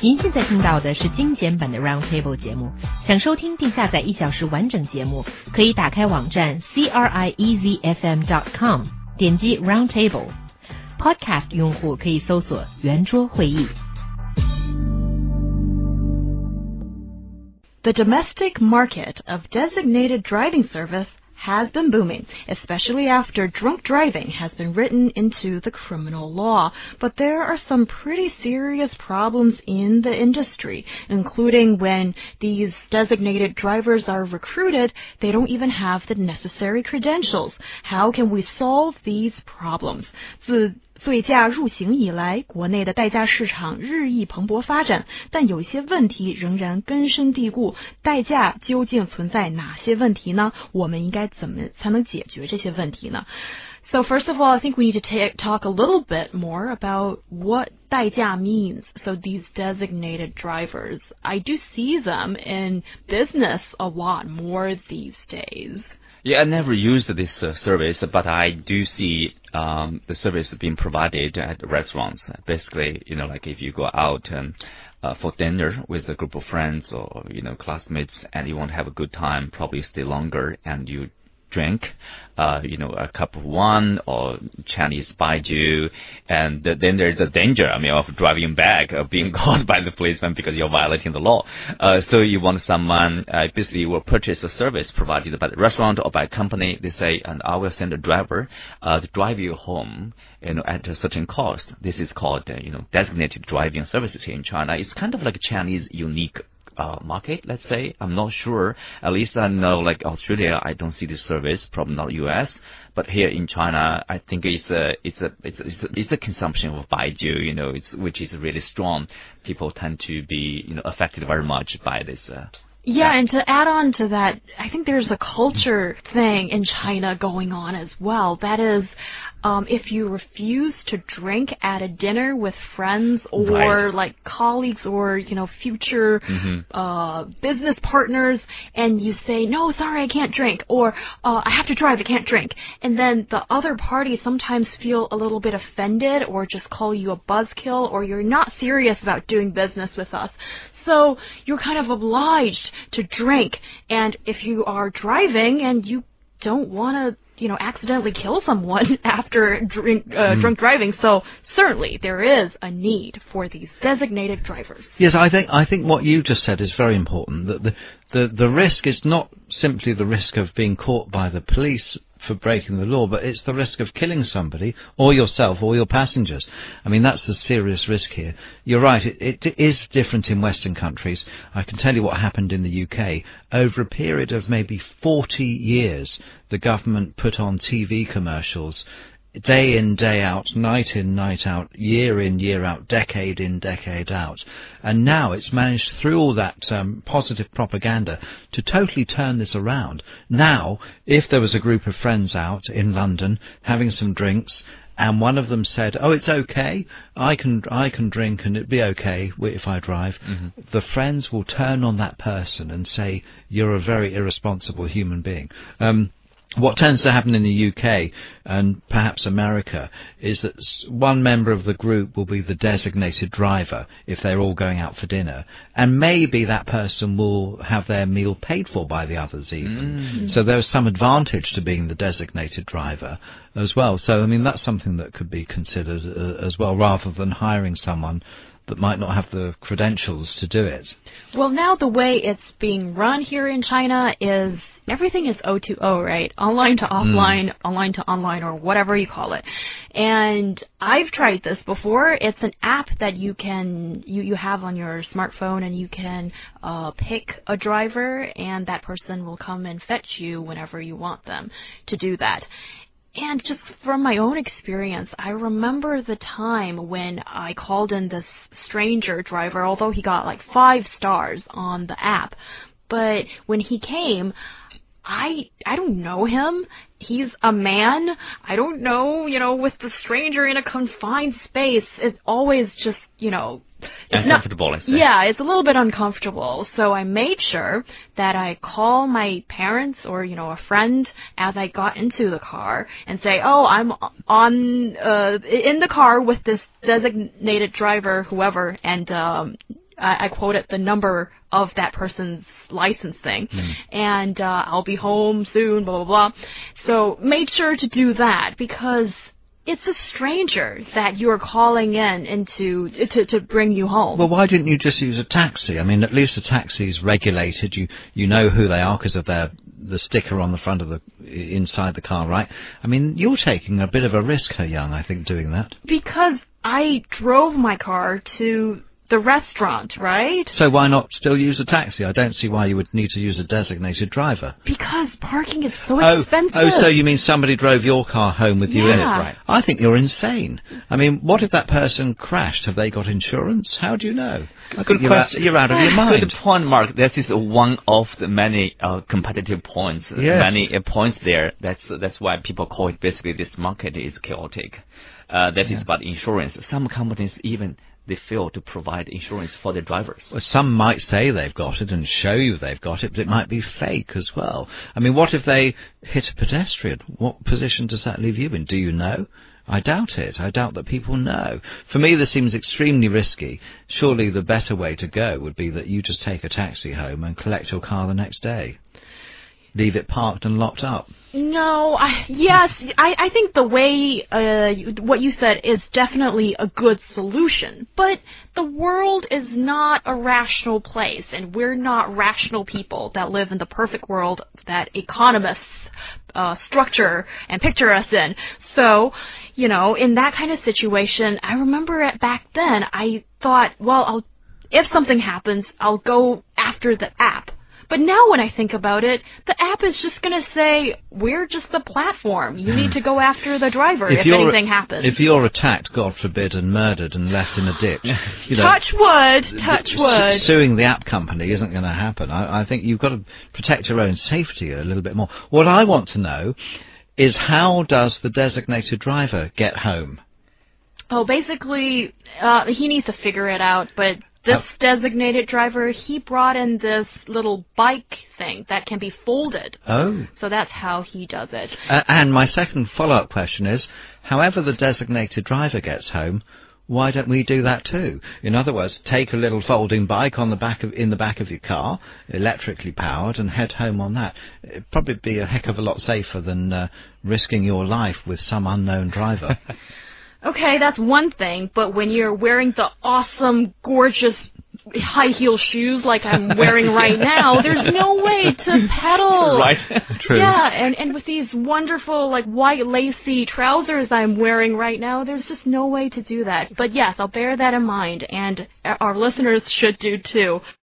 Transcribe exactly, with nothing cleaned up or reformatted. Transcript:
您现在听到的是精简版的 Roundtable 节目。想收听并下载一小时完整节目，可以打开网站 c r i e z f m dot com， 点击 Roundtable。Podcast 用户可以搜索圆桌会议。 The domestic market of designated driving service has been booming, especially after drunk driving has been written into the criminal law. But there are some pretty serious problems in the industry, including when these designated drivers are recruited, they don't even have the necessary credentials. How can we solve these problems? 自醉驾入刑以来，国内的代驾市场日益蓬勃发展，但有一些问题仍然根深蒂固。代驾究竟存在哪些问题呢？我们应该怎么才能解决这些问题呢？ So first of all, I think we need to ta- talk a little bit more about what 代驾 means. So these designated drivers, I do see them in business a lot more these days. Yeah, I never used this uh, service, but I do see um, the service being provided at restaurants. Basically, you know, like if you go out um, uh, for dinner with a group of friends or, you know, classmates and you want to have a good time, probably stay longer and you drink, uh, you know, a cup of wine or Chinese baijiu, and then there's a danger, I mean, of driving back, of being caught by the policeman because you're violating the law. Uh, so you want someone, uh, basically will purchase a service provided by the restaurant or by a company. They say, and I will send a driver, uh, to drive you home, you know, at a certain cost. This is called, uh, you know, designated driving services here in China. It's kind of like a Chinese unique Uh, market, let's say. I'm not sure. At least I know, like Australia, I don't see this service, probably not U S. But here in China, I think it's a it's a it's a, it's a, it's a consumption of baijiu, you know, it's which is really strong. People tend to be, you know, affected very much by this. Uh, Yeah, and to add on to that, I think there's a culture thing in China going on as well. That is, um, if you refuse to drink at a dinner with friends or right. like colleagues or, you know, future mm-hmm. uh, business partners, and you say, no, sorry, I can't drink, or uh, I have to drive, I can't drink. And then the other party sometimes feel a little bit offended or just call you a buzzkill or you're not serious about doing business with us. So you're kind of obliged to drink. And if you are driving and you don't want to, you know, accidentally kill someone after drink, uh, mm. drunk driving, so certainly there is a need for these designated drivers. Yes, I think I think what you just said is very important. That the the the risk is not simply the risk of being caught by the police for breaking the law, but it's the risk of killing somebody or yourself or your passengers. I mean, that's the serious risk here. You're right, it, it is different in Western countries. I can tell you what happened in the U K. Over a period of maybe forty years, the government put on T V commercials day in, day out, night in, night out, year in, year out, decade in, decade out. And now it's managed through all that um, positive propaganda to totally turn this around. Now, if there was a group of friends out in London having some drinks and one of them said, oh, it's okay, I can I can drink and it'd be okay if I drive, mm-hmm. the friends will turn on that person and say, you're a very irresponsible human being. Um What tends to happen in the U K and perhaps America is that one member of the group will be the designated driver if they're all going out for dinner, and maybe that person will have their meal paid for by the others even. Mm. So there's some advantage to being the designated driver as well. So, I mean, that's something that could be considered uh, as well, rather than hiring someone that might not have the credentials to do it. Well, now the way it's being run here in China is everything is O to O, right? Online to offline, mm. online to online, or whatever you call it. And I've tried this before. It's an app that you can you, you have on your smartphone, and you can uh, pick a driver, and that person will come and fetch you whenever you want them to do that. And just from my own experience, I remember the time when I called in this stranger driver, although he got like five stars on the app. But when he came, I I don't know him. He's a man. I don't know, you know, with the stranger in a confined space, it's always just, you know, it's uncomfortable, not, let's say. Yeah, it's a little bit uncomfortable. So I made sure that I call my parents or, you know, a friend as I got into the car and say, oh, I'm on uh, in the car with this designated driver, whoever, and um, I, I quoted the number of that person's licensing, mm. and uh, I'll be home soon, blah, blah, blah. So made sure to do that because it's a stranger that you are calling in into to, to bring you home. Well, why didn't you just use a taxi? I mean, at least a taxi is regulated. You you know who they are because of their the sticker on the front of the inside the car, right? I mean, you're taking a bit of a risk, He Young, I think, doing that. Because I drove my car to the restaurant, right? So why not still use a taxi? I don't see why you would need to use a designated driver. Because parking is so oh, expensive. Oh, so you mean somebody drove your car home with you yeah. in it? Right. I think you're insane. I mean, what if that person crashed? Have they got insurance? How do you know? I think you're out, you're out of your mind. Good point, Mark. This is one of the many uh, competitive points, yes. many uh, points there. That's that's why people call it basically this market is chaotic. Uh, that yeah. is about insurance. Some companies even they fail to provide insurance for their drivers. Well, some might say they've got it and show you they've got it, but it might be fake as well. I mean, what if they hit a pedestrian? What position does that leave you in? Do you know? I doubt it. I doubt that people know. For me, this seems extremely risky. Surely the better way to go would be that you just take a taxi home and collect your car the next day. Leave it parked and locked up. No, I, yes, I, I think the way, uh, what you said is definitely a good solution. But the world is not a rational place, and we're not rational people that live in the perfect world that economists uh, structure and picture us in. So, you know, in that kind of situation, I remember it back then, I thought, well, I'll, if something happens, I'll go after the app. But now when I think about it, the app is just going to say, we're just the platform. You need to go after the driver if, if anything happens. If you're attacked, God forbid, and murdered and left in a ditch. You know, touch wood, touch wood. Su- suing the app company isn't going to happen. I, I think you've got to protect your own safety a little bit more. What I want to know is how does the designated driver get home? Oh, basically, uh, he needs to figure it out, but... This oh. designated driver, he brought in this little bike thing that can be folded. Oh. So that's how he does it. Uh, and my second follow-up question is, however the designated driver gets home, why don't we do that too? In other words, take a little folding bike on the back of, in the back of your car, electrically powered, and head home on that. It'd probably be a heck of a lot safer than uh, risking your life with some unknown driver. Okay, that's one thing, but when you're wearing the awesome, gorgeous high heel shoes like I'm wearing right now, there's no way to pedal. Right. True. Yeah, and, and with these wonderful, like, white lacy trousers I'm wearing right now, there's just no way to do that. But yes, I'll bear that in mind, and our listeners should do too.